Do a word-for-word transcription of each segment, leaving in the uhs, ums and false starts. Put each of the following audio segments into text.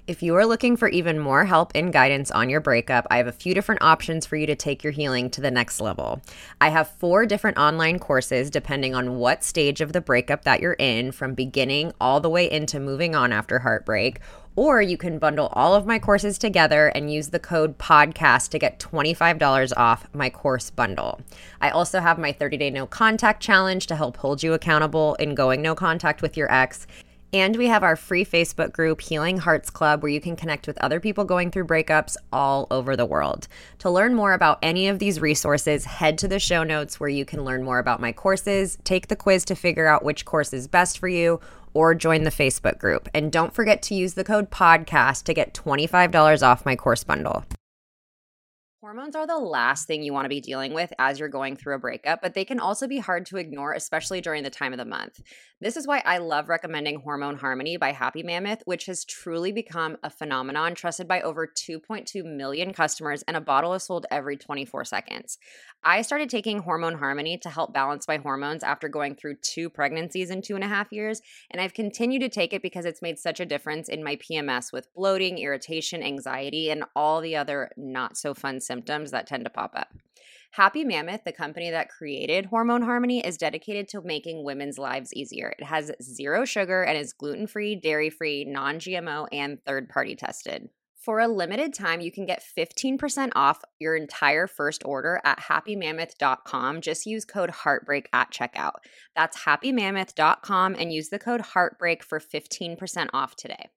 If you are looking for even more help and guidance on your breakup, I have a few different options for you to take your healing to the next level. I have four different online courses depending on what stage of the breakup that you're in, from beginning all the way into moving on after heartbreak. Or you can bundle all of my courses together and use the code podcast to get twenty-five dollars off my course bundle. I also have my thirty-day no contact challenge to help hold you accountable in going no contact with your ex. And we have our free Facebook group, Healing Hearts Club, where you can connect with other people going through breakups all over the world. To learn more about any of these resources, head to the show notes where you can learn more about my courses, take the quiz to figure out which course is best for you, or join the Facebook group. And don't forget to use the code podcast to get twenty-five dollars off my course bundle. Hormones are the last thing you want to be dealing with as you're going through a breakup, but they can also be hard to ignore, especially during the time of the month. This is why I love recommending Hormone Harmony by Happy Mammoth, which has truly become a phenomenon, trusted by over two point two million customers, and a bottle is sold every twenty-four seconds. I started taking Hormone Harmony to help balance my hormones after going through two pregnancies in two and a half years, and I've continued to take it because it's made such a difference in my P M S with bloating, irritation, anxiety, and all the other not so fun symptoms that tend to pop up. Happy Mammoth, the company that created Hormone Harmony, is dedicated to making women's lives easier. It has zero sugar and is gluten-free, dairy-free, non-G M O, and third-party tested. For a limited time, you can get fifteen percent off your entire first order at happy mammoth dot com. Just use code HEARTBREAK at checkout. That's happy mammoth dot com and use the code HEARTBREAK for fifteen percent off today.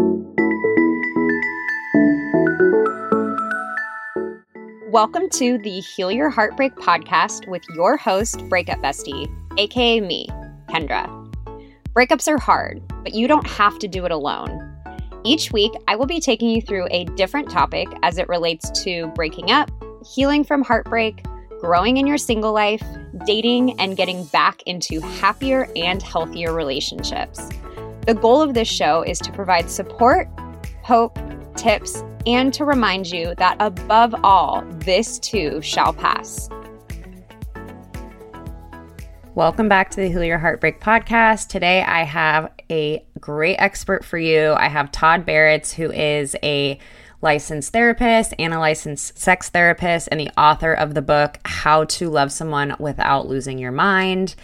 Welcome to the Heal Your Heartbreak podcast with your host, Breakup Bestie, aka me, Kendra. Breakups are hard, but you don't have to do it alone. Each week, I will be taking you through a different topic as it relates to breaking up, healing from heartbreak, growing in your single life, dating, and getting back into happier and healthier relationships. The goal of this show is to provide support, hope, tips, and to remind you that above all, this too shall pass. Welcome back to the Heal Your Heartbreak podcast. Today I have a great expert for you. I have Todd Barretts, who is a licensed therapist and a licensed sex therapist and the author of the book, How to Love Someone Without Losing Your Mind.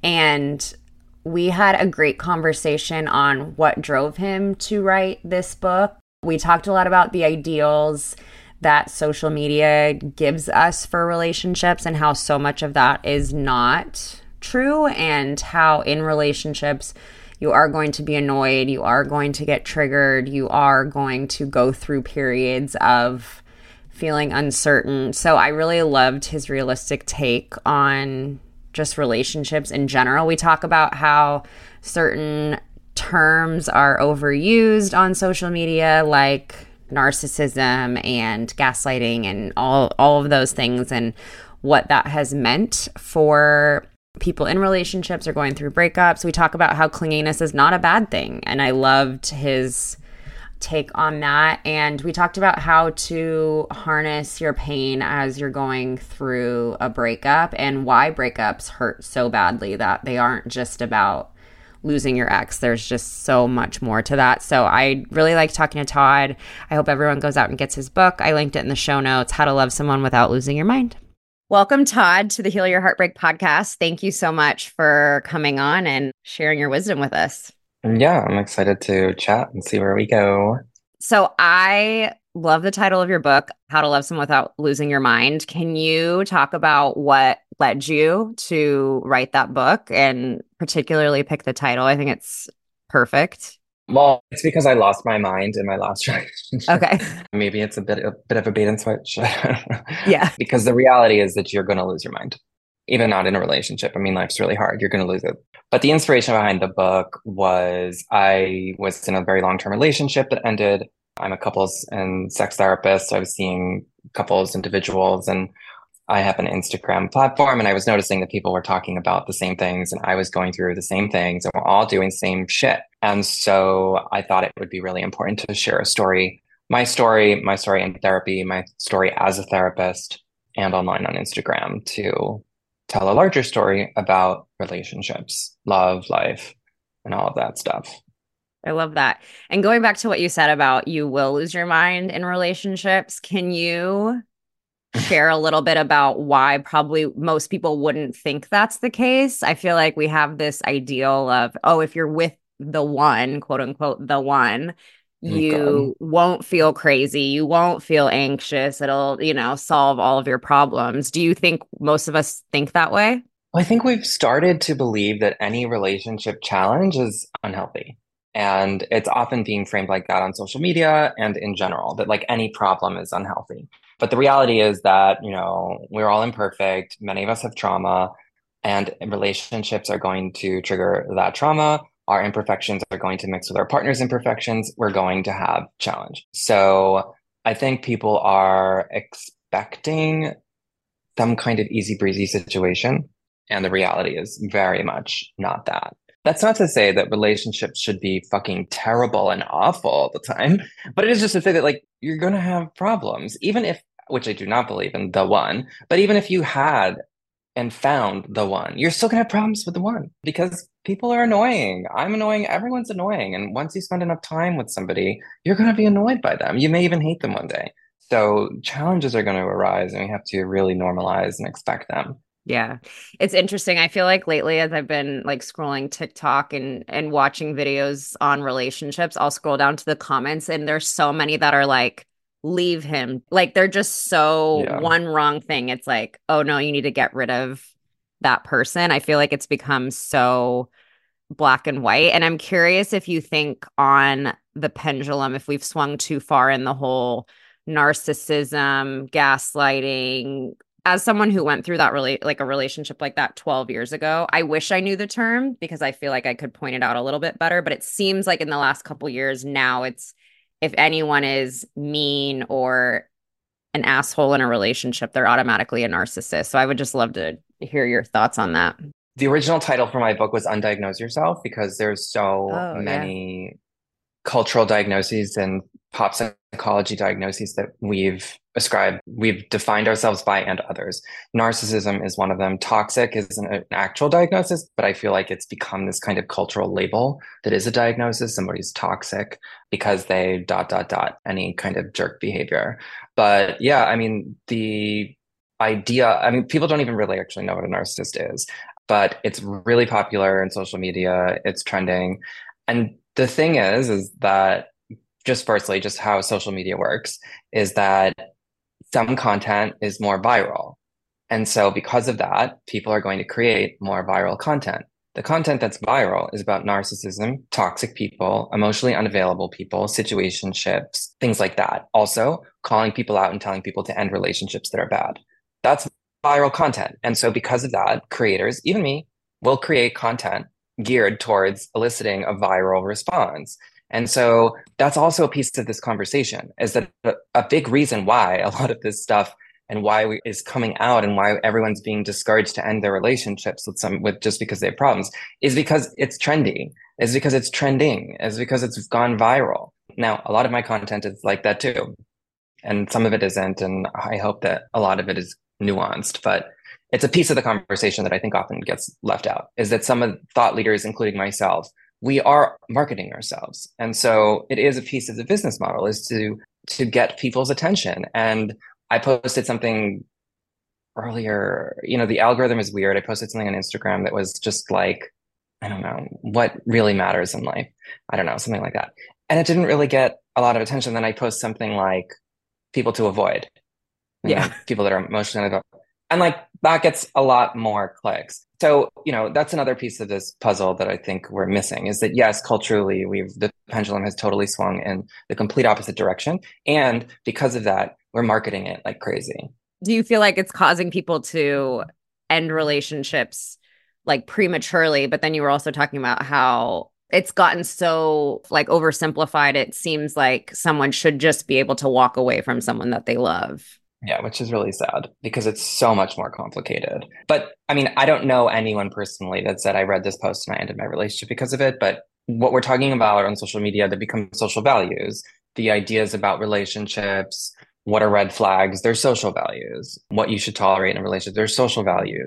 And we had a great conversation on what drove him to write this book. We talked a lot about the ideals that social media gives us for relationships and how so much of that is not true, and how in relationships you are going to be annoyed, you are going to get triggered, you are going to go through periods of feeling uncertain. So I really loved his realistic take on just relationships in general. We talk about how certain terms are overused on social media, like narcissism and gaslighting and all all of those things, and what that has meant for people in relationships or going through breakups. We talk about how clinginess is not a bad thing, and I loved his take on that. And we talked about how to harness your pain as you're going through a breakup, and why breakups hurt so badly, that they aren't just about losing your ex. There's just so much more to that. So I really like talking to Todd. I hope everyone goes out and gets his book. I linked it in the show notes, How to Love Someone Without Losing Your Mind. Welcome, Todd, to the Heal Your Heartbreak podcast. Thank you so much for coming on and sharing your wisdom with us. Yeah, I'm excited to chat and see where we go. So I love the title of your book, How to Love Someone Without Losing Your Mind. Can you talk about what led you to write that book, and particularly pick the title? I think it's perfect. Well, it's because I lost my mind in my last relationship. Okay. Maybe it's a bit, a bit of a bait and switch. Yeah. Because the reality is that you're going to lose your mind, even not in a relationship. I mean, life's really hard. You're going to lose it. But the inspiration behind the book was I was in a very long-term relationship that ended. I'm a couples and sex therapist. So I was seeing couples, individuals, and I have an Instagram platform, and I was noticing that people were talking about the same things, and I was going through the same things, and we're all doing the same shit. And so I thought it would be really important to share a story, my story, my story in therapy, my story as a therapist, and online on Instagram, to tell a larger story about relationships, love, life, and all of that stuff. I love that. And going back to what you said about you will lose your mind in relationships, can you share a little bit about why probably most people wouldn't think that's the case? I feel like we have this ideal of, oh, if you're with the one, quote unquote, the one, Oh, God. you won't feel crazy. You won't feel anxious. It'll, you know, solve all of your problems. Do you think most of us think that way? Well, I think we've started to believe that any relationship challenge is unhealthy. And it's often being framed like that on social media and in general, that like any problem is unhealthy. But the reality is that, you know, we're all imperfect. Many of us have trauma, and relationships are going to trigger that trauma. Our imperfections are going to mix with our partner's imperfections. We're going to have challenge. So I think people are expecting some kind of easy breezy situation. And the reality is very much not that. That's not to say that relationships should be fucking terrible and awful all the time, but it is just to say that like you're gonna have problems, even if, which I do not believe in the one, but even if you had and found the one, you're still gonna have problems with the one because people are annoying. I'm annoying, everyone's annoying. And once you spend enough time with somebody, you're gonna be annoyed by them. You may even hate them one day. So challenges are going to arise and we have to really normalize and expect them. Yeah. It's interesting. I feel like lately as I've been like scrolling TikTok and and watching videos on relationships, I'll scroll down to the comments and there's so many that are like leave him. Like they're just so Yeah. one wrong thing. It's like, "Oh no, you need to get rid of that person." I feel like it's become so black and white. And I'm curious if you think on the pendulum, if we've swung too far in the whole narcissism, gaslighting. As someone who went through that really like a relationship like that twelve years ago, I wish I knew the term because I feel like I could point it out a little bit better. But it seems like in the last couple years now, it's if anyone is mean or an asshole in a relationship, they're automatically a narcissist. So I would just love to hear your thoughts on that. The original title for my book was Undiagnose Yourself because there's so Oh, yeah. many cultural diagnoses and pop psychology diagnoses that we've ascribed, we've defined ourselves by and others. Narcissism is one of them. Toxic is an, an actual diagnosis, but I feel like it's become this kind of cultural label that is a diagnosis. Somebody's toxic because they dot, dot, dot, any kind of jerk behavior. But yeah, I mean, the idea, I mean, people don't even really actually know what a narcissist is, but it's really popular in social media. It's trending. And the thing is, is that just firstly, just how social media works is that some content is more viral. And so because of that, people are going to create more viral content. The content that's viral is about narcissism, toxic people, emotionally unavailable people, situationships, things like that. Also, calling people out and telling people to end relationships that are bad. That's viral content. And so because of that, creators, even me, will create content geared towards eliciting a viral response. And so that's also a piece of this conversation is that a big reason why a lot of this stuff and why we, is coming out and why everyone's being discouraged to end their relationships with some with just because they have problems is because it's trendy, is because it's trending, is because it's gone viral. Now, a lot of my content is like that too. And some of it isn't. And I hope that a lot of it is nuanced, but it's a piece of the conversation that I think often gets left out is that some of thought leaders, including myself, we are marketing ourselves. And so it is a piece of the business model is to to get people's attention. And I posted something earlier, you know, the algorithm is weird. I posted something on Instagram that was just like, I don't know, what really matters in life. I don't know, something like that. And it didn't really get a lot of attention. Then I post something like people to avoid, you Yeah. know, people that are emotionally unavailable. And like that gets a lot more clicks. So, you know, that's another piece of this puzzle that I think we're missing is that yes, culturally, we've the pendulum has totally swung in the complete opposite direction. And because of that, we're marketing it like crazy. Do you feel like it's causing people to end relationships like prematurely? But then you were also talking about how it's gotten so like oversimplified. It seems like someone should just be able to walk away from someone that they love. Yeah, which is really sad because it's so much more complicated. But I mean, I don't know anyone personally that said I read this post and I ended my relationship because of it. But what we're talking about on social media that become social values, the ideas about relationships, what are red flags, they're social values. What you should tolerate in a relationship, they're social values.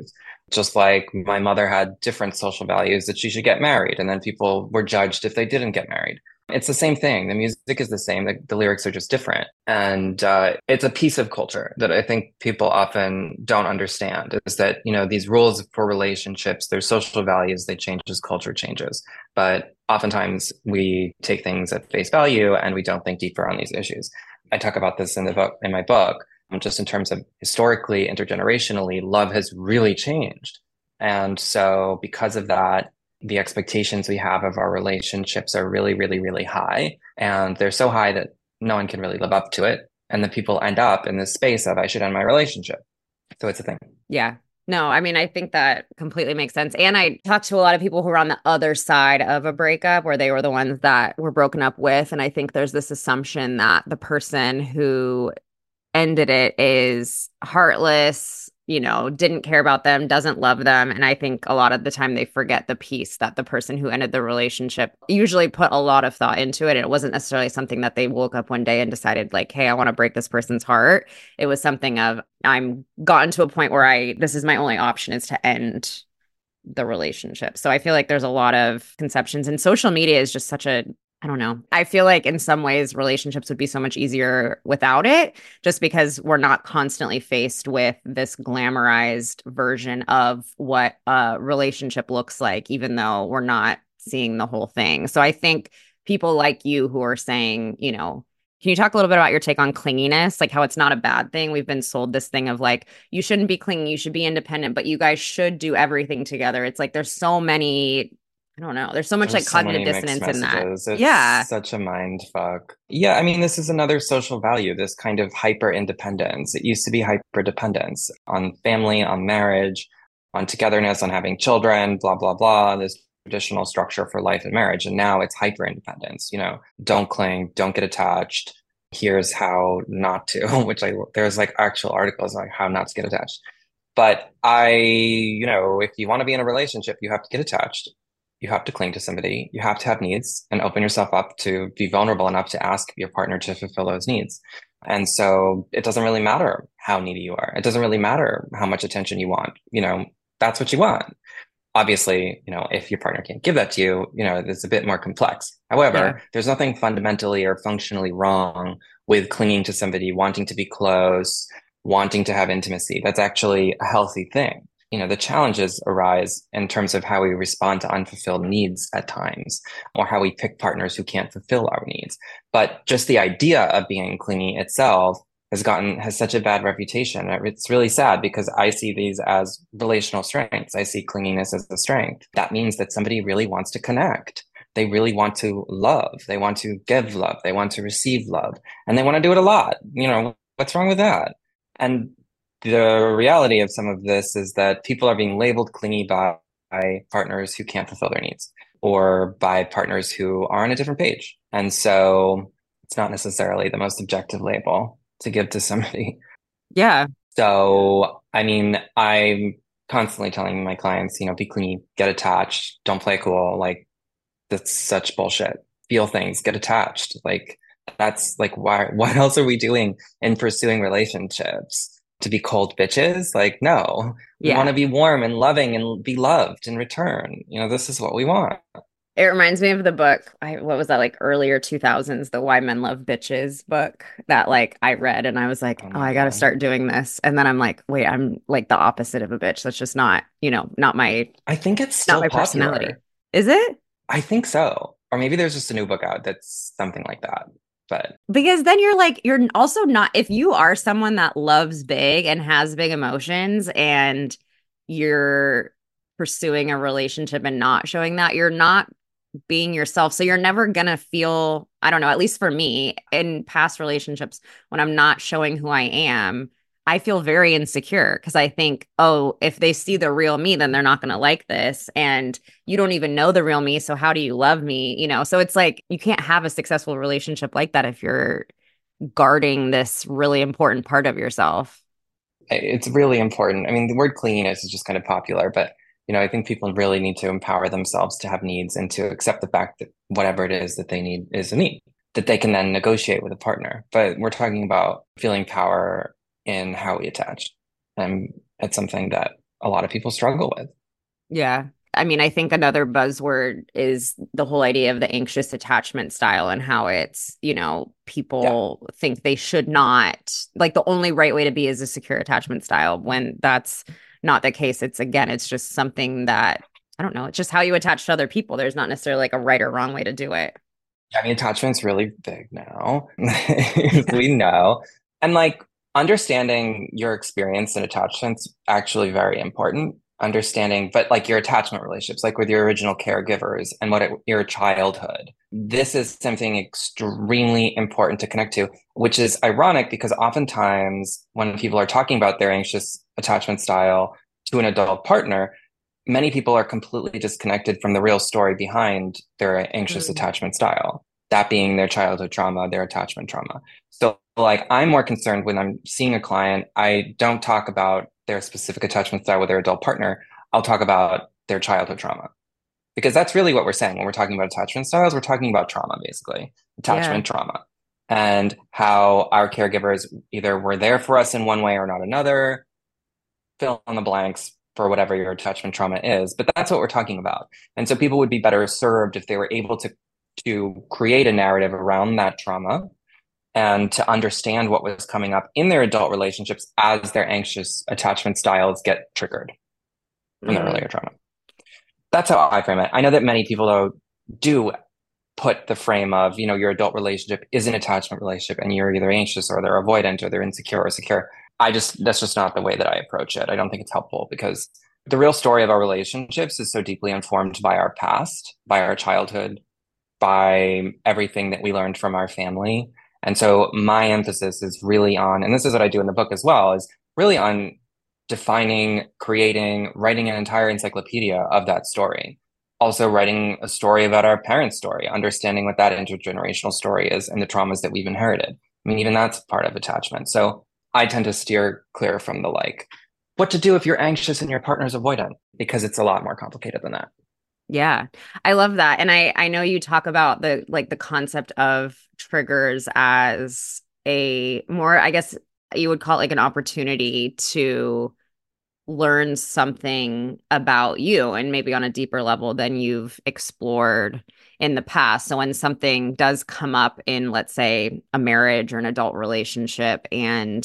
Just like my mother had different social values that she should get married, and then people were judged if they didn't get married. It's the same thing. The music is the same. The, the lyrics are just different. And uh, it's a piece of culture that I think people often don't understand is that, you know, these rules for relationships, their social values, they change as culture changes. But oftentimes we take things at face value and we don't think deeper on these issues. I talk about this in the book, in my book, just in terms of historically, intergenerationally, love has really changed. And so because of that, the expectations we have of our relationships are really, really, really high. And they're so high that no one can really live up to it. And then people end up in this space of, I should end my relationship. So it's a thing. Yeah. No, I mean, I think that completely makes sense. And I talked to a lot of people who were on the other side of a breakup where they were the ones that were broken up with. And I think there's this assumption that the person who ended it is heartless, you know, didn't care about them, doesn't love them. And I think a lot of the time they forget the piece that the person who ended the relationship usually put a lot of thought into it. And it wasn't necessarily something that they woke up one day and decided, like, hey, I want to break this person's heart. It was something of, I'm gotten to a point where I, this is my only option is to end the relationship. So I feel like there's a lot of conceptions, and social media is just such a, I don't know. I feel like in some ways relationships would be so much easier without it, just because we're not constantly faced with this glamorized version of what a relationship looks like, even though we're not seeing the whole thing. So I think people like you who are saying, you know, can you talk a little bit about your take on clinginess, like how it's not a bad thing? We've been sold this thing of like, you shouldn't be clingy, you should be independent, but you guys should do everything together. It's like there's so many, I don't know. There's so much There's like so cognitive many mixed dissonance in that. messages. It's Yeah. such a mind fuck. Yeah, I mean, this is another social value, this kind of hyper independence. It used to be hyper dependence on family, on marriage, on togetherness, on having children, blah, blah, blah, this traditional structure for life and marriage. And now it's hyper independence. You know, don't cling, don't get attached. Here's how not to, which I, there's like actual articles like how not to get attached. But I, you know, if you want to be in a relationship, you have to get attached. You have to cling to somebody. You have to have needs and open yourself up to be vulnerable enough to ask your partner to fulfill those needs. And so it doesn't really matter how needy you are. It doesn't really matter how much attention you want. You know, that's what you want. Obviously, you know, if your partner can't give that to you, you know, it's a bit more complex. However, Yeah. there's nothing fundamentally or functionally wrong with clinging to somebody, wanting to be close, wanting to have intimacy. That's actually a healthy thing. You know, the challenges arise in terms of how we respond to unfulfilled needs at times, or how we pick partners who can't fulfill our needs. But just the idea of being clingy itself has gotten, has such a bad reputation. It's really sad because I see these as relational strengths. I see clinginess as a strength. That means that somebody really wants to connect. They really want to love. They want to give love. They want to receive love. And they want to do it a lot. You know, what's wrong with that? And the reality of some of this is that people are being labeled clingy by, by partners who can't fulfill their needs, or by partners who are on a different page. And so it's not necessarily the most objective label to give to somebody. Yeah. So, I mean, I'm constantly telling my clients, you know, be clingy, get attached, don't play cool. Like, that's such bullshit. Feel things, get attached. Like, that's like, why, what else are we doing in pursuing relationships? To be cold bitches? Like, no, we Yeah. want to be warm and loving and be loved in return. You know, this is what we want. It reminds me of the book. I, what was that, like earlier two thousands, the Why Men Love Bitches book that like I read and I was like, Oh oh, my I got to God. start doing this. And then I'm like, wait, I'm like the opposite of a bitch. That's just not, you know, not my, I think it's not still my personality. popular. Is it? I think so. Or maybe there's just a new book out that's something like that. But Because then you're like, you're also not, if you are someone that loves big and has big emotions and you're pursuing a relationship and not showing that, you're not being yourself. So you're never gonna feel, I don't know, at least for me in past relationships, when I'm not showing who I am, I feel very insecure because I think, oh, if they see the real me, then they're not gonna like this. And you don't even know the real me. So how do you love me? You know, so it's like you can't have a successful relationship like that if you're guarding this really important part of yourself. it's really important. I mean, the word cleanliness is just kind of popular, but you know, I think people really need to empower themselves to have needs and to accept the fact that whatever it is that they need is a need that they can then negotiate with a partner. But we're talking about feeling power in how we attach. And it's something that a lot of people struggle with. Yeah. I mean, I think another buzzword is the whole idea of the anxious attachment style and how it's, you know, Yeah. people think they should not, like the only right way to be is a secure attachment style when that's not the case. It's again, it's just something that, I don't know, it's just how you attach to other people. There's not necessarily like a right or wrong way to do it. I mean, attachment's really big now. Yeah. We know. And like understanding your experience in attachment's actually very important. Understanding, but like your attachment relationships, like with your original caregivers and what it, your childhood. This is something extremely important to connect to, which is ironic because oftentimes when people are talking about their anxious attachment style to an adult partner, many people are completely disconnected from the real story behind their anxious Mm. attachment style, that being their childhood trauma, their attachment trauma. So, like, I'm more concerned when I'm seeing a client, I don't talk about their specific attachment style with their adult partner. I'll talk about their childhood trauma because that's really what we're saying when we're talking about attachment styles. We're talking about trauma, basically, Yeah. attachment trauma, and how our caregivers either were there for us in one way or not another, fill in the blanks for whatever your attachment trauma is, but that's what we're talking about. And so people would be better served if they were able to to create a narrative around that trauma and to understand what was coming up in their adult relationships as their anxious attachment styles get triggered from their Mm. earlier trauma. That's how I frame it. I know that many people though do put the frame of, you know, your adult relationship is an attachment relationship and you're either anxious or they're avoidant or they're insecure or secure. I just, that's just not the way that I approach it. I don't think it's helpful because the real story of our relationships is so deeply informed by our past, by our childhood, by everything that we learned from our family. And so my emphasis is really on, and this is what I do in the book as well, is really on defining, creating, writing an entire encyclopedia of that story. Also writing a story about our parents' story, understanding what that intergenerational story is and the traumas that we've inherited. I mean, even that's part of attachment. So I tend to steer clear from the like, what to do if you're anxious and your partner's avoidant, because it's a lot more complicated than that. Yeah. I love that. And I I know you talk about the like the concept of triggers as a more, I guess you would call it like an opportunity to learn something about you and maybe on a deeper level than you've explored in the past. So when something does come up in, let's say, a marriage or an adult relationship and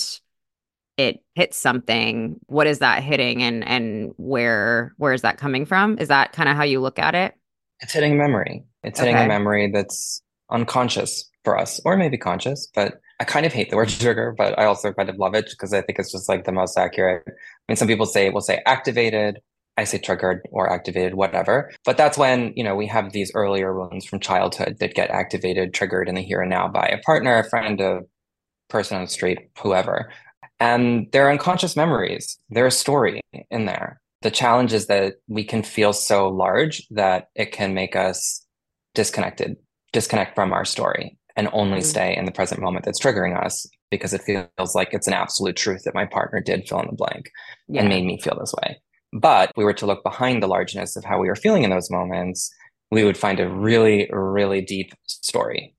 it hits something, what is that hitting and and where where is that coming from? Is that kind of how you look at it? It's hitting a memory. It's hitting a Okay. memory that's unconscious for us, or maybe conscious, but I kind of hate the word trigger, but I also kind of love it because I think it's just like the most accurate. I mean, some people say, will say activated. I say triggered or activated, whatever. But that's when, you know, we have these earlier wounds from childhood that get activated, triggered in the here and now by a partner, a friend, a person on the street, whoever. And they're unconscious memories. There's a story in there. The challenge is that we can feel so large that it can make us disconnected, disconnect from our story and only Mm. stay in the present moment that's triggering us because it feels like it's an absolute truth that my partner did fill in the blank and Yeah. made me feel this way. But if we were to look behind the largeness of how we were feeling in those moments, we would find a really, really deep story.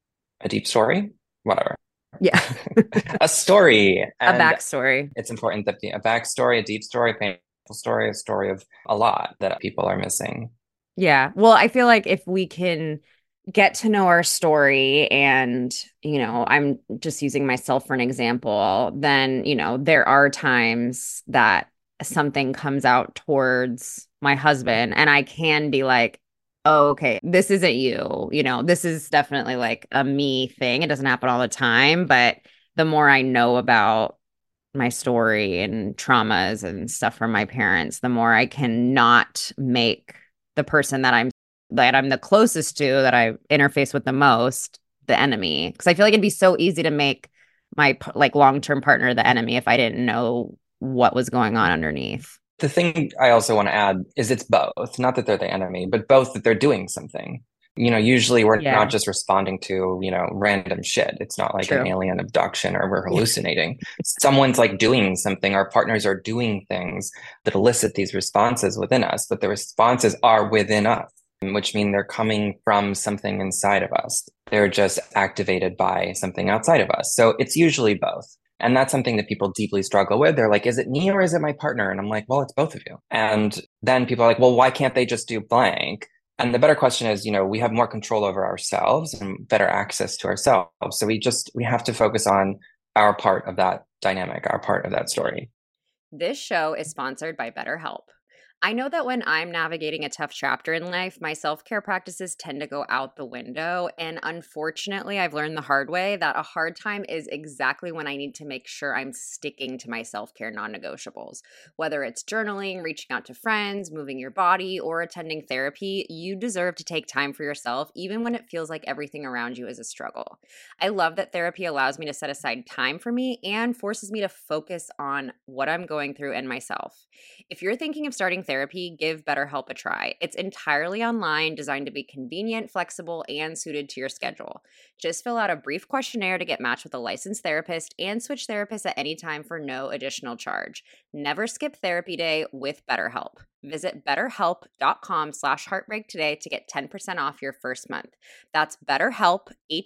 A deep story? Whatever. Yeah. A story. A And backstory. it's important that the, a backstory, a deep story, a painful story, a story of a lot that people are missing. Yeah. Well, I feel like if we can get to know our story and, you know, I'm just using myself for an example, then, you know, there are times that something comes out towards my husband and I can be like, oh, okay, this isn't you. You know, this is definitely like a me thing. It doesn't happen all the time, but the more I know about my story and traumas and stuff from my parents, the more I can not make the person that I'm that I'm the closest to, that I interface with the most, the enemy. Because I feel like it'd be so easy to make my like long-term partner the enemy if I didn't know what was going on underneath. The thing I also want to add is it's both, not that they're the enemy, but both that they're doing something. You know, usually we're not Yeah, just responding to, you know, random shit. It's not like an true. alien abduction or we're hallucinating. Someone's like doing something. Our partners are doing things that elicit these responses within us, but the responses are within us, which mean they're coming from something inside of us. They're just activated by something outside of us. So it's usually both. And that's something that people deeply struggle with. They're like, is it me or is it my partner? And I'm like, well, it's both of you. And then people are like, well, why can't they just do blank? And the better question is, you know, we have more control over ourselves and better access to ourselves. So we just, we have to focus on our part of that dynamic, our part of that story. This show is sponsored by BetterHelp. I know that when I'm navigating a tough chapter in life, my self-care practices tend to go out the window. And unfortunately, I've learned the hard way that a hard time is exactly when I need to make sure I'm sticking to my self-care non-negotiables. Whether it's journaling, reaching out to friends, moving your body, or attending therapy, you deserve to take time for yourself, even when it feels like everything around you is a struggle. I love that therapy allows me to set aside time for me and forces me to focus on what I'm going through and myself. If you're thinking of starting therapy, give BetterHelp a try. It's entirely online, designed to be convenient, flexible, and suited to your schedule. Just fill out a brief questionnaire to get matched with a licensed therapist and switch therapists at any time for no additional charge. Never skip therapy day with BetterHelp. Visit betterhelp.com slash heartbreak today to get ten percent off your first month. That's betterhelp,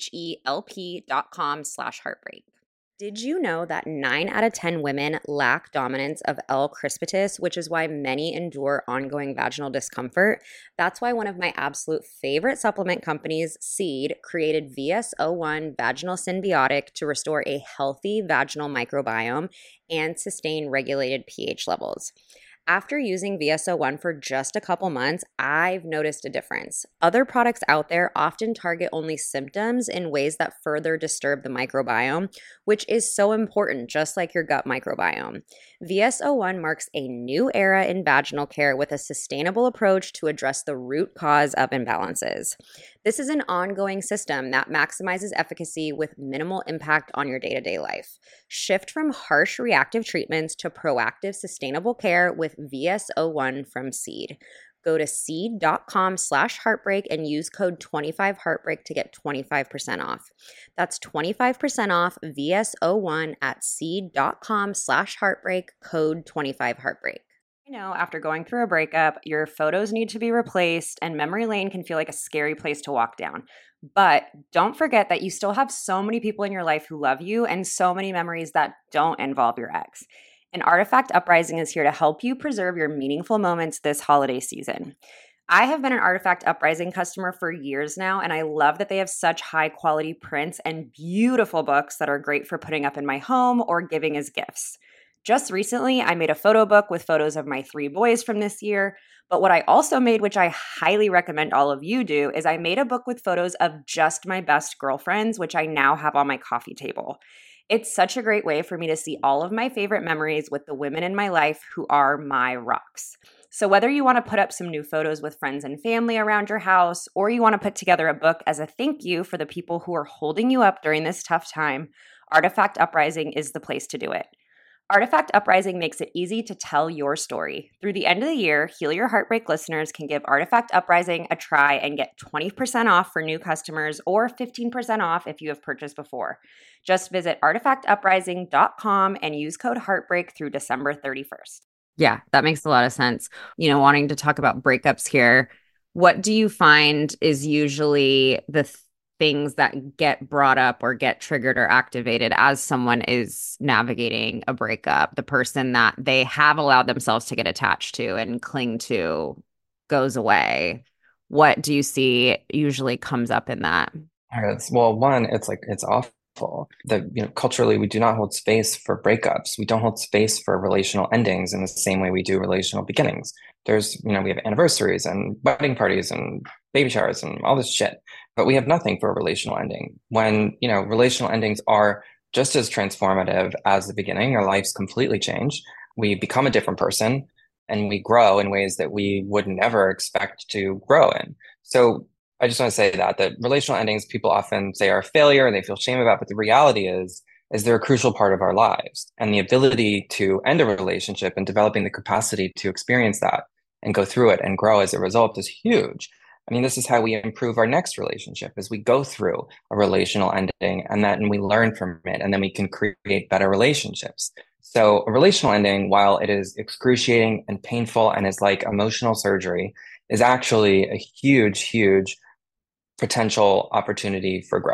H-E-L-P dot com slash heartbreak. Did you know that nine out of ten women lack dominance of L. crispatus, which is why many endure ongoing vaginal discomfort? That's why one of my absolute favorite supplement companies, Seed, created V S zero one Vaginal Symbiotic to restore a healthy vaginal microbiome and sustain regulated pH levels. After using V S zero one for just a couple months, I've noticed a difference. Other products out there often target only symptoms in ways that further disturb the microbiome, which is so important, just like your gut microbiome. V S zero one marks a new era in vaginal care with a sustainable approach to address the root cause of imbalances. This is an ongoing system that maximizes efficacy with minimal impact on your day-to-day life. Shift from harsh reactive treatments to proactive sustainable care with V S zero one from Seed. Go to seed.com slash heartbreak and use code twenty-five heartbreak to get twenty-five percent off. That's twenty-five percent off V S zero one at seed.com slash heartbreak, code twenty-five heartbreak. I know after going through a breakup, your photos need to be replaced and memory lane can feel like a scary place to walk down. But don't forget that you still have so many people in your life who love you and so many memories that don't involve your ex. And Artifact Uprising is here to help you preserve your meaningful moments this holiday season. I have been an Artifact Uprising customer for years now, and I love that they have such high quality prints and beautiful books that are great for putting up in my home or giving as gifts. Just recently, I made a photo book with photos of my three boys from this year. But what I also made, which I highly recommend all of you do, is I made a book with photos of just my best girlfriends, which I now have on my coffee table. It's such a great way for me to see all of my favorite memories with the women in my life who are my rocks. So whether you want to put up some new photos with friends and family around your house, or you want to put together a book as a thank you for the people who are holding you up during this tough time, Artifact Uprising is the place to do it. Artifact Uprising makes it easy to tell your story. Through the end of the year, Heal Your Heartbreak listeners can give Artifact Uprising a try and get twenty percent off for new customers or fifteen percent off if you have purchased before. Just visit artifact uprising dot com and use code HEARTBREAK through December thirty-first. Yeah, that makes a lot of sense. You know, wanting to talk about breakups here, what do you find is usually the th- things that get brought up or get triggered or activated as someone is navigating a breakup? The person that they have allowed themselves to get attached to and cling to goes away. What do you see usually comes up in that? It's, well, one, it's like, it's awful. The, you know, culturally, we do not hold space for breakups. We don't hold space for relational endings in the same way we do relational beginnings. There's, you know, we have anniversaries and wedding parties and baby showers and all this shit, but we have nothing for a relational ending. When, you know, relational endings are just as transformative as the beginning. Our lives completely change. We become a different person and we grow in ways that we would never expect to grow in. So I just want to say that that relational endings people often say are a failure and they feel shame about, but the reality is is they're a crucial part of our lives. And the ability to end a relationship and developing the capacity to experience that and go through it and grow as a result is huge. I mean, this is how we improve our next relationship, as we go through a relational ending and then we learn from it and then we can create better relationships. So a relational ending, while it is excruciating and painful and is like emotional surgery, is actually a huge, huge potential opportunity for growth.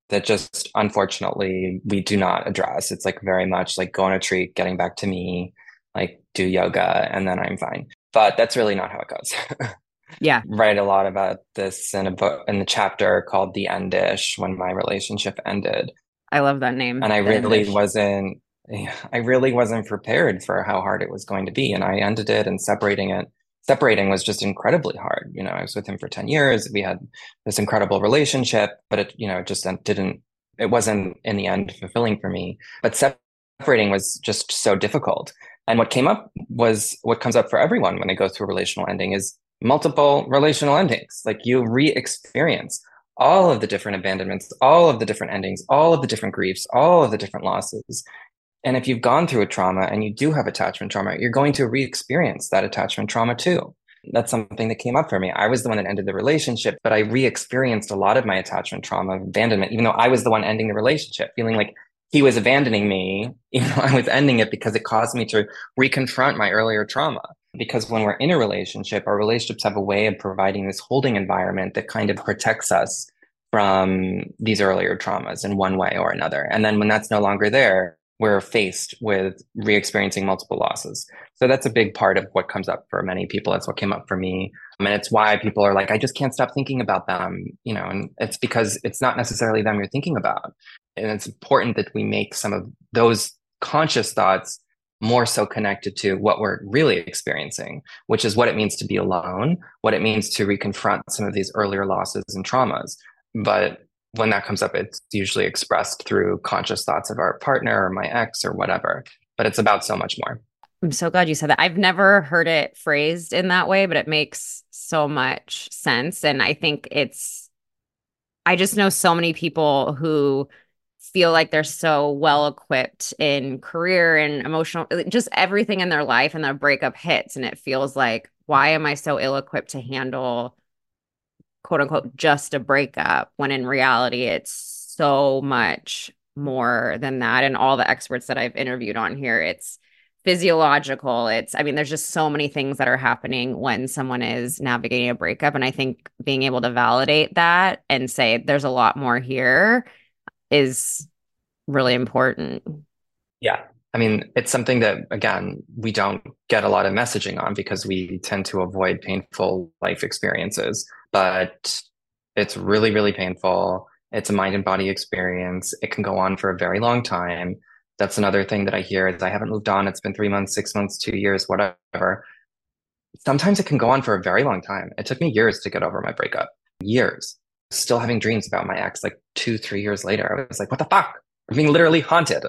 that just unfortunately we do not address. It's like very much like go on a treat, getting back to me, like do yoga, and then I'm fine. But that's really not how it goes. Yeah, Write a lot about this in a book in the chapter called The Endish, when my relationship ended. I love that name, And I the really Endish. wasn't I really wasn't prepared for how hard it was going to be. And I ended it, and separating it separating was just incredibly hard. You know, I was with him for ten years. We had this incredible relationship, but it, you know, it just didn't it wasn't in the end fulfilling for me. But separating was just so difficult. And what came up was what comes up for everyone when they go through a relational ending is multiple relational endings. Like you re-experience all of the different abandonments, all of the different endings, all of the different griefs, all of the different losses. And if you've gone through a trauma and you do have attachment trauma, you're going to re-experience that attachment trauma too. That's something that came up for me. I was the one that ended the relationship, but I re-experienced a lot of my attachment trauma, abandonment, even though I was the one ending the relationship, feeling like he was abandoning me, even though I was ending it because it caused me to reconfront my earlier trauma. Because when we're in a relationship, our relationships have a way of providing this holding environment that kind of protects us from these earlier traumas in one way or another. And then when that's no longer there, we're faced with re-experiencing multiple losses. So that's a big part of what comes up for many people. That's what came up for me. And it's why people are like, I just can't stop thinking about them, you know, and it's because it's not necessarily them you're thinking about. And it's important that we make some of those conscious thoughts more so connected to what we're really experiencing, which is what it means to be alone, what it means to reconfront some of these earlier losses and traumas. But when that comes up, it's usually expressed through conscious thoughts of our partner or my ex or whatever. But it's about so much more. I'm so glad you said that. I've never heard it phrased in that way, but it makes so much sense. And I think it's, I just know so many people who feel like they're so well equipped in career and emotional, just everything in their life, and the breakup hits, and it feels like, why am I so ill equipped to handle quote unquote just a breakup, when in reality it's so much more than that. And all the experts that I've interviewed on here, it's physiological. It's, I mean, there's just so many things that are happening when someone is navigating a breakup. And I think being able to validate that and say there's a lot more here is really important. Yeah. I mean, it's something that, again, we don't get a lot of messaging on because we tend to avoid painful life experiences. But it's really, really painful. It's a mind and body experience. It can go on for a very long time. That's another thing that I hear is I haven't moved on. It's been three months, six months, two years, whatever. Sometimes it can go on for a very long time. It took me years to get over my breakup. Years. Still having dreams about my ex like two, three years later. I was like, what the fuck? I'm being literally haunted.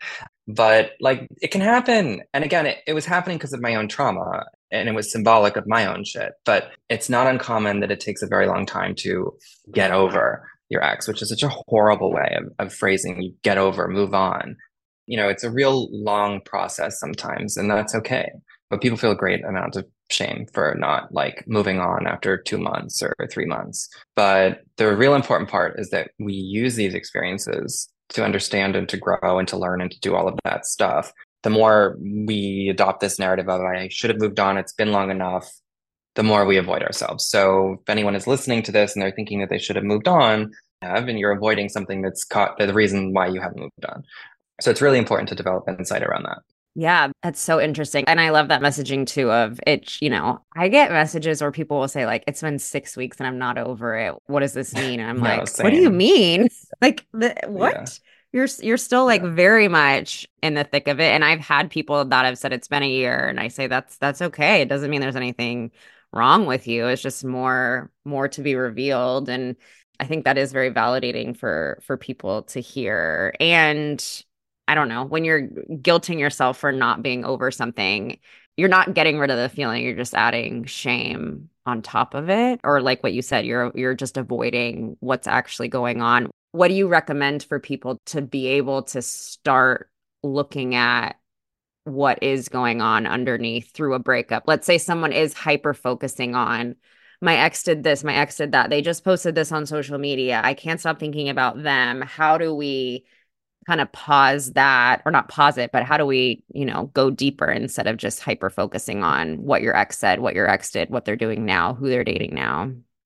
But like it can happen. And again, it, it was happening because of my own trauma and it was symbolic of my own shit. But it's not uncommon that it takes a very long time to get over your ex, which is such a horrible way of, of phrasing you get over, move on. You know, it's a real long process sometimes, and that's okay. But people feel a great amount of shame for not like moving on after two months or three months. But the real important part is that we use these experiences to understand and to grow and to learn and to do all of that stuff. The more we adopt this narrative of I should have moved on, it's been long enough, the more we avoid ourselves. So if anyone is listening to this and they're thinking that they should have moved on, have, and you're avoiding something that's caught the reason why you haven't moved on. So it's really important to develop insight around that. Yeah, that's so interesting. And I love that messaging too of it, you know, I get messages where people will say like, it's been six weeks and I'm not over it. What does this mean? And I'm No, like, what do you same. mean? Like the, Yeah. what? You're you're still like Yeah. very much in the thick of it. And I've had people that have said it's been a year, and I say that's that's okay. It doesn't mean there's anything wrong with you. It's just more more to be revealed. And I think that is very validating for for people to hear. And I don't know, when you're guilting yourself for not being over something, you're not getting rid of the feeling, you're just adding shame on top of it. Or like what you said, you're you're just avoiding what's actually going on. What do you recommend for people to be able to start looking at what is going on underneath through a breakup? Let's say someone is hyper focusing on my ex did this, my ex did that. They just posted this on social media. I can't stop thinking about them. How do we kind of pause that, or not pause it, but how do we, you know, go deeper instead of just hyper focusing on what your ex said, what your ex did, what they're doing now, who they're dating now?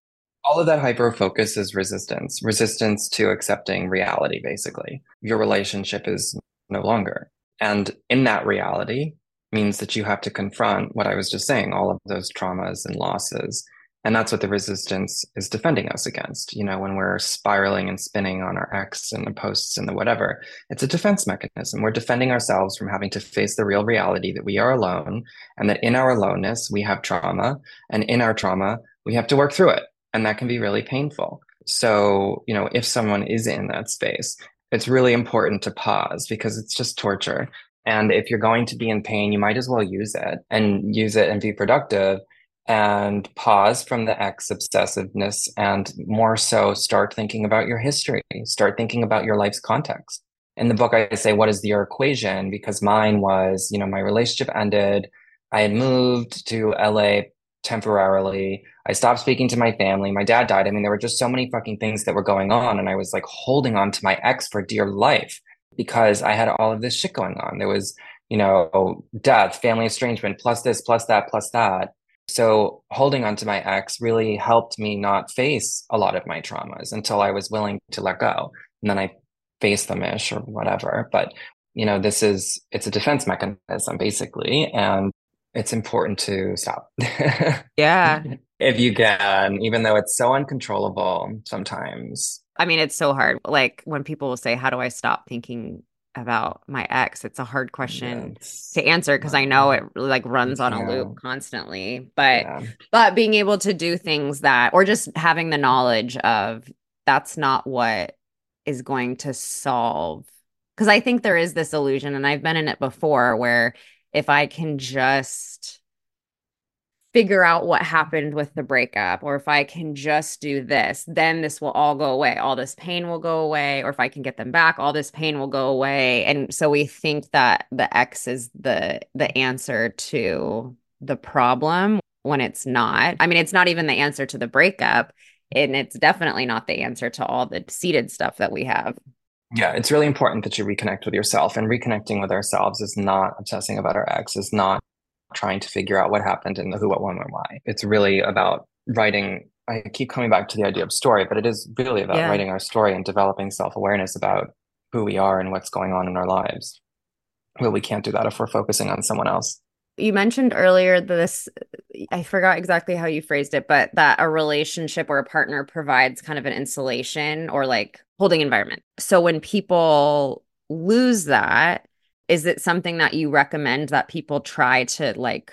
All of that hyper focus is resistance, resistance to accepting reality, basically. Your relationship is no longer. And in that reality means that you have to confront what I was just saying, all of those traumas and losses. And that's what the resistance is defending us against. You know, when we're spiraling and spinning on our ex and the posts and the whatever, it's a defense mechanism. We're defending ourselves from having to face the real reality that we are alone and that in our aloneness, we have trauma. And in our trauma, we have to work through it. And that can be really painful. So, you know, if someone is in that space, it's really important to pause because it's just torture. And if you're going to be in pain, you might as well use it and use it and be productive and pause from the ex obsessiveness and more so start thinking about your history, start thinking about your life's context. In the book, I say, what is your equation? Because mine was, you know, my relationship ended. I had moved to L A temporarily. I stopped speaking to my family. My dad died. I mean, there were just so many fucking things that were going on. And I was like holding on to my ex for dear life because I had all of this shit going on. There was, you know, death, family estrangement, plus this, plus that, plus that. So holding on to my ex really helped me not face a lot of my traumas until I was willing to let go. And then I faced them ish or whatever. But, you know, this is, it's a defense mechanism basically. And it's important to stop. Yeah. If you can, even though it's so uncontrollable sometimes. I mean, it's so hard. Like when people will say, how do I stop thinking about my ex? It's a hard question Yes. to answer because I know it like runs on a Yeah. loop constantly. But Yeah. but being able to do things that, or just having the knowledge of that's not what is going to solve. Because I think there is this illusion, and I've been in it before, where if I can just figure out what happened with the breakup, or if I can just do this, then this will all go away. All this pain will go away. Or if I can get them back, all this pain will go away. And so we think that the ex is the the answer to the problem when it's not. I mean, it's not even the answer to the breakup, and it's definitely not the answer to all the seated stuff that we have. Yeah, it's really important that you reconnect with yourself. And reconnecting with ourselves is not obsessing about our ex, is not trying to figure out what happened and the who, what, when, and why. It's really about writing. I keep coming back to the idea of story, but it is really about Yeah. writing our story and developing self-awareness about who we are and what's going on in our lives. Well, we can't do that if we're focusing on someone else. You mentioned earlier this, I forgot exactly how you phrased it, but that a relationship or a partner provides kind of an insulation or like holding environment. So when people lose that, is it something that you recommend that people try to like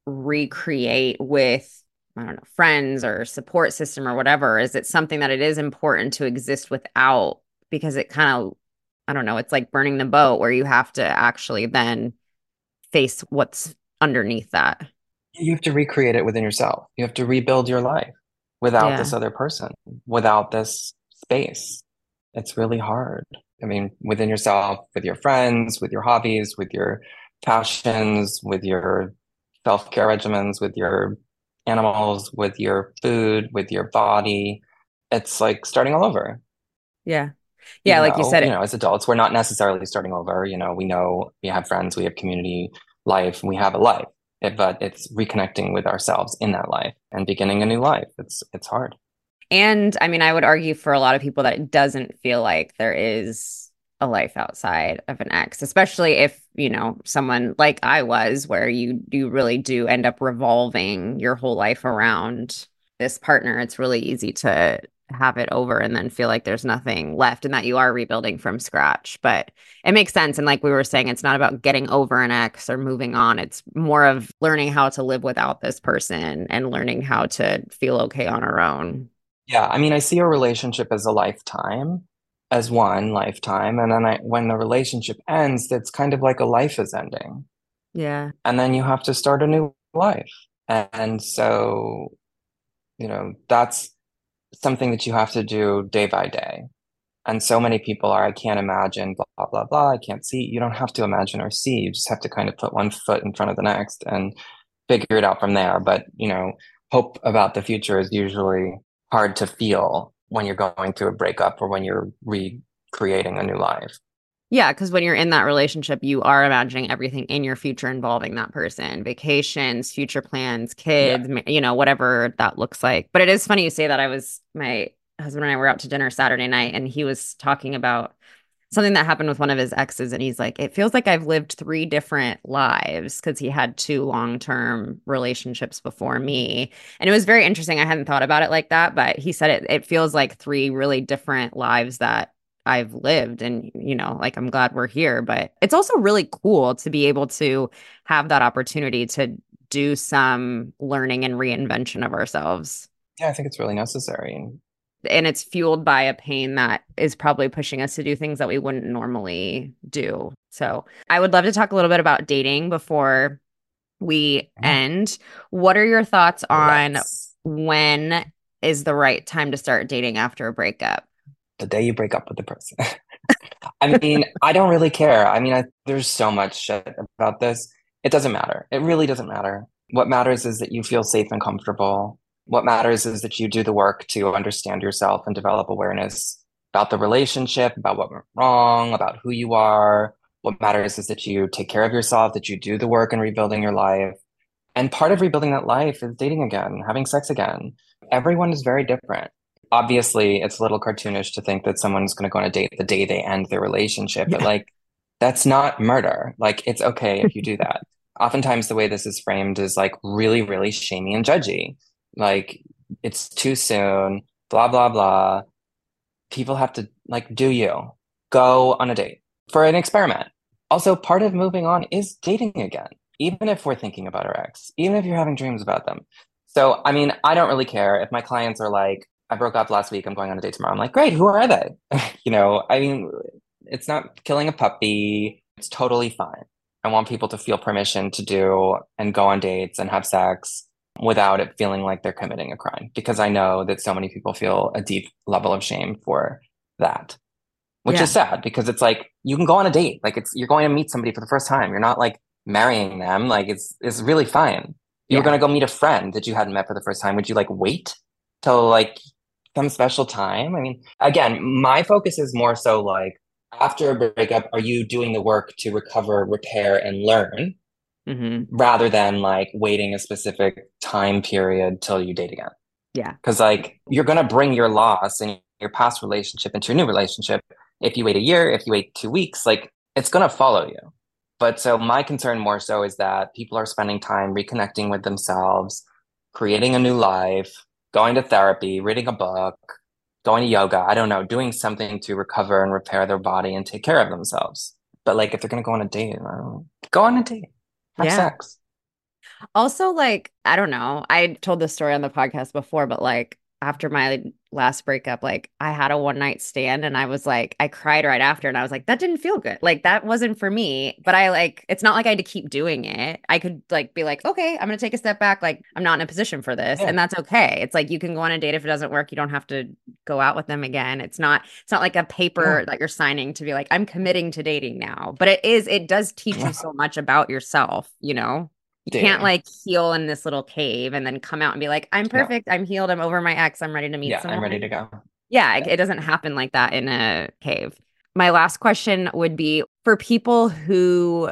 recreate with, I don't know, friends or support system or whatever? Is it something that it is important to exist without because it kind of, I don't know, it's like burning the boat where you have to actually then face what's underneath that. You have to recreate it within yourself. You have to rebuild your life without Yeah. this other person, without this space. It's really hard. I mean, within yourself, with your friends, with your hobbies, with your passions, with your self-care regimens, with your animals, with your food, with your body. It's like starting all over. Yeah. Yeah, Even like you though, said you it. know, as adults, we're not necessarily starting over. You know, we know we have friends, we have community life, we have a life, It- but it's reconnecting with ourselves in that life and beginning a new life. It's it's hard. And I mean, I would argue for a lot of people that it doesn't feel like there is a life outside of an ex, especially if, you know, someone like I was, where you you really do end up revolving your whole life around this partner. It's really easy to have it over and then feel like there's nothing left and that you are rebuilding from scratch. But it makes sense. And like we were saying, it's not about getting over an ex or moving on. It's more of learning how to live without this person and learning how to feel okay on our own. Yeah, I mean, I see a relationship as a lifetime, as one lifetime, and then I, when the relationship ends, it's kind of like a life is ending, Yeah. and then you have to start a new life. And so, you know, that's something that you have to do day by day. And so many people are, I can't imagine, blah, blah, blah, blah. I can't see. You don't have to imagine or see. You just have to kind of put one foot in front of the next and figure it out from there. But, you know, hope about the future is usually hard to feel when you're going through a breakup or when you're recreating a new life. Yeah, because when you're in that relationship, you are imagining everything in your future involving that person, vacations, future plans, Yeah. kids, ma- you know, whatever that looks like. But it is funny you say that. I was, my husband and I were out to dinner Saturday night, and he was talking about something that happened with one of his exes. And he's like, it feels like I've lived three different lives because he had two long-term relationships before me. And it was very interesting. I hadn't thought about it like that, but he said it, it feels like three really different lives that I've lived. And, you know, like I'm glad we're here, but it's also really cool to be able to have that opportunity to do some learning and reinvention of ourselves. Yeah, I think it's really necessary. And it's fueled by a pain that is probably pushing us to do things that we wouldn't normally do. So I would love to talk a little bit about dating before we Yeah. end. What are your thoughts on Let's. when is the right time to start dating after a breakup? The day you break up with the person. I mean, I don't really care. I mean, I, there's so much shit about this. It doesn't matter. It really doesn't matter. What matters is that you feel safe and comfortable. What matters is that you do the work to understand yourself and develop awareness about the relationship, about what went wrong, about who you are. What matters is that you take care of yourself, that you do the work in rebuilding your life. And part of rebuilding that life is dating again, having sex again. Everyone is very different. Obviously, it's a little cartoonish to think that someone's going to go on a date the day they end their relationship, but Yeah. like, that's not murder. Like, it's okay if you do that. Oftentimes, the way this is framed is like really, really shamey and judgy. Like, it's too soon, blah, blah, blah. People have to, like, do you go on a date for an experiment? Also, part of moving on is dating again, even if we're thinking about our ex, even if you're having dreams about them. So, I mean, I don't really care if my clients are like, I broke up last week, I'm going on a date tomorrow. I'm like, great, who are they? You know, I mean, it's not killing a puppy. It's totally fine. I want people to feel permission to do and go on dates and have sex without it feeling like they're committing a crime, because I know that so many people feel a deep level of shame for that, which Yeah. is sad because it's like you can go on a date, like it's you're going to meet somebody for the first time. You're not like marrying them. Like it's it's really fine. You were Yeah. going to go meet a friend that you hadn't met for the first time. Would you like wait till like some special time? I mean, again, my focus is more so like after a breakup, are you doing the work to recover, repair, and learn Hmm. rather than like waiting a specific time period till you date again? Yeah. Because like you're gonna bring your loss and your past relationship into your new relationship. If you wait a year, if you wait two weeks, like it's gonna follow you. But so my concern more so is that people are spending time reconnecting with themselves, creating a new life, going to therapy, reading a book, going to yoga, I don't know, doing something to recover and repair their body and take care of themselves. But like if they're gonna go on a date, I don't know, go on a date, have Yeah. sex. Also, like, I don't know. I told this story on the podcast before, but like after my last breakup, like I had a one night stand and I was like, I cried right after and I was like, that didn't feel good. Like that wasn't for me. But I like, it's not like I had to keep doing it. I could like be like, okay, I'm gonna take a step back. Like I'm not in a position for this. Yeah. And that's okay. It's like you can go on a date if it doesn't work. You don't have to go out with them again. It's not, it's not like a paper Yeah. that you're signing to be like, I'm committing to dating now. But it is, it does teach you so much about yourself, you know? You can't Dating. like heal in this little cave and then come out and be like, I'm No. perfect. I'm healed. I'm over my ex. I'm ready to meet Yeah, I'm ready someone. to go. Yeah, it, it doesn't happen like that in a cave. My last question would be for people who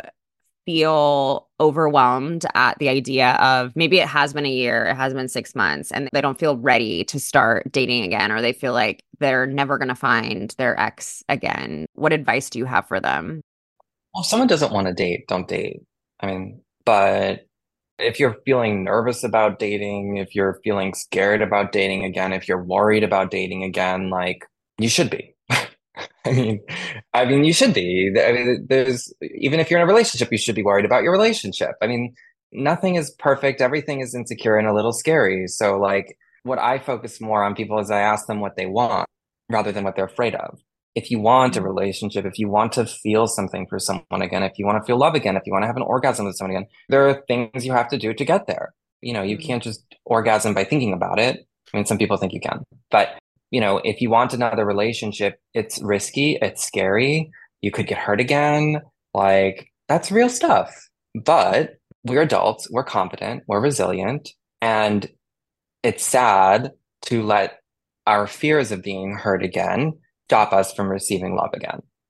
feel overwhelmed at the idea of maybe it has been a year, it has been six months, and they don't feel ready to start dating again, or they feel like they're never going to find their ex again. What advice do you have for them? Well, if someone doesn't want to date, don't date. I mean, but if you're feeling nervous about dating, if you're feeling scared about dating again, if you're worried about dating again, like you should be. I mean, I mean, you should be. I mean, there's even if you're in a relationship, you should be worried about your relationship. I mean, nothing is perfect. Everything is insecure and a little scary. So, like, what I focus more on people is I ask them what they want rather than what they're afraid of. If you want a relationship, if you want to feel something for someone again, if you want to feel love again, if you want to have an orgasm with someone again, there are things you have to do to get there. You know, you Mhm. can't just orgasm by thinking about it. I mean, some people think you can, but you know, if you want another relationship, it's risky, it's scary. You could get hurt again. Like, that's real stuff. But we're adults, we're competent, we're resilient, and it's sad to let our fears of being hurt again stop us from receiving love again.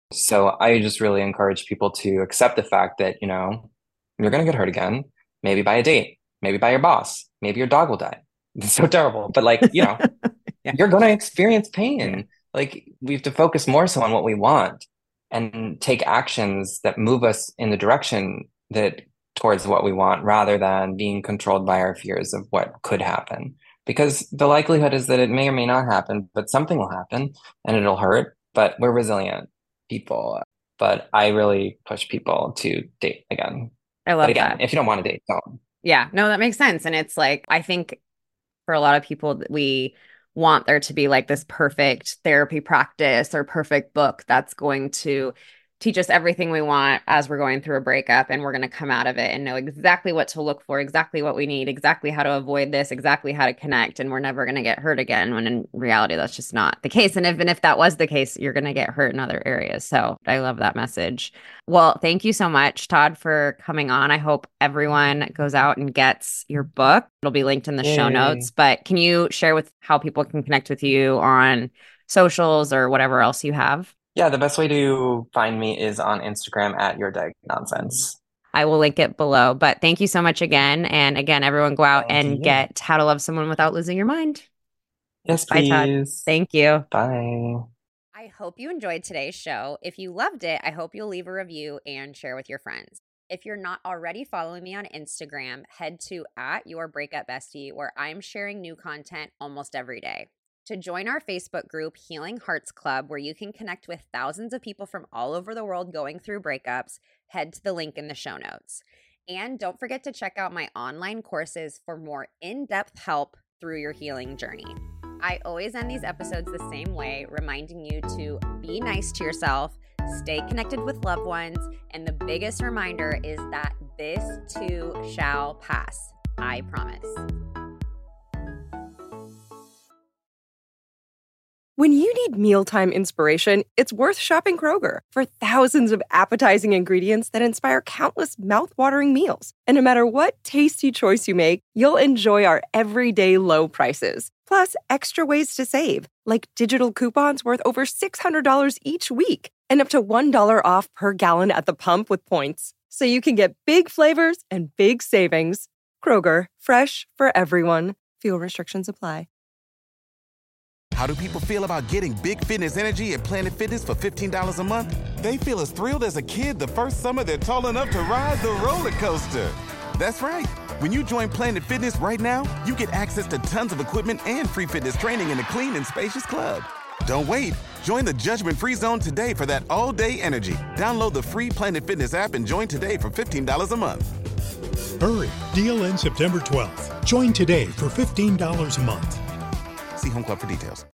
So I just really encourage people to accept the fact that, you know, you're going to get hurt again, maybe by a date, maybe by your boss, maybe your dog will die. It's so terrible. But like, you know, Yeah. you're going to experience pain. Yeah. Like we have to focus more so on what we want and take actions that move us in the direction that towards what we want rather than being controlled by our fears of what could happen. Because the likelihood is that it may or may not happen, but something will happen and it'll hurt, but we're resilient people. But I really push people to date again. I love But again, that. if you don't want to date, don't. Yeah, no, that makes sense. And it's like, I think for a lot of people, we want there to be like this perfect therapy practice or perfect book that's going to teach us everything we want as we're going through a breakup, and we're going to come out of it and know exactly what to look for, exactly what we need, exactly how to avoid this, exactly how to connect, and we're never going to get hurt again, when in reality that's just not the case. And even if that was the case, you're going to get hurt in other areas. So I love that message. Well, thank you so much, Todd, for coming on. I hope everyone goes out and gets your book. It'll be linked in the Yay. show notes, but can you share with how people can connect with you on socials or whatever else you have? Yeah, the best way to find me is on Instagram at Your Dag Nonsense. I will link it below. But thank you so much again. And again, everyone go out Thank and you. get How to Love Someone Without Losing Your Mind. Yes, Bye, Todd. please. Thank you. Bye. I hope you enjoyed today's show. If you loved it, I hope you'll leave a review and share with your friends. If you're not already following me on Instagram, head to at Your Breakup Bestie, where I'm sharing new content almost every day. To join our Facebook group, Healing Hearts Club, where you can connect with thousands of people from all over the world going through breakups, head to the link in the show notes. And don't forget to check out my online courses for more in-depth help through your healing journey. I always end these episodes the same way, reminding you to be nice to yourself, stay connected with loved ones, and the biggest reminder is that this too shall pass. I promise. When you need mealtime inspiration, it's worth shopping Kroger for thousands of appetizing ingredients that inspire countless mouthwatering meals. And no matter what tasty choice you make, you'll enjoy our everyday low prices. Plus, extra ways to save, like digital coupons worth over six hundred dollars each week and up to one dollar off per gallon at the pump with points. So you can get big flavors and big savings. Kroger, fresh for everyone. Fuel restrictions apply. How do people feel about getting big fitness energy at Planet Fitness for fifteen dollars a month? They feel as thrilled as a kid the first summer they're tall enough to ride the roller coaster. That's right. When you join Planet Fitness right now, you get access to tons of equipment and free fitness training in a clean and spacious club. Don't wait. Join the judgment-free zone today for that all-day energy. Download the free Planet Fitness app and join today for fifteen dollars a month. Hurry. Deal ends September twelfth. Join today for fifteen dollars a month. See Home Club for details.